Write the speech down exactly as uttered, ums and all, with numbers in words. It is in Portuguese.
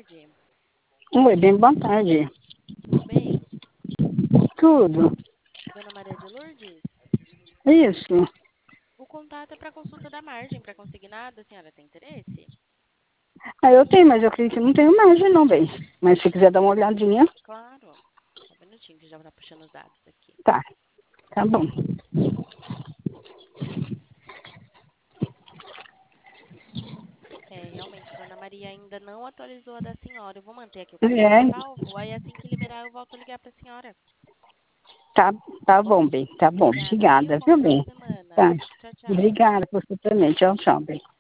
tarde. Oi, bem, boa tarde. Tudo bem? Tudo. Dona Maria de Lourdes? Isso. O contato é para consulta da margem para consignado. A senhora tem interesse? Ah, eu tenho, mas eu creio que não tenho margem não, bem. Mas se quiser dar uma olhadinha, Claro. Só um minutinho que já está puxando os dados aqui. tá. Tá bom. É, realmente, Dona Maria ainda não atualizou a da senhora. Eu vou manter aqui o cadastro É, salvo. Aí assim que liberar, eu volto a ligar para a senhora. tá, tá bom, bem. Tá bom. Obrigada, viu? Obrigada, Bom viu, final bem? de semana. Tá. Tchau, tchau. Obrigada por você também. Tchau, tchau, bem.